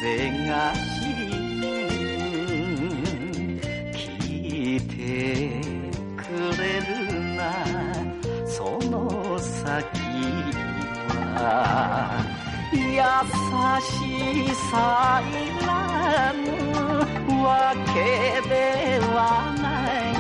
風が聞いてくれるなその先は優しさいらぬわけではない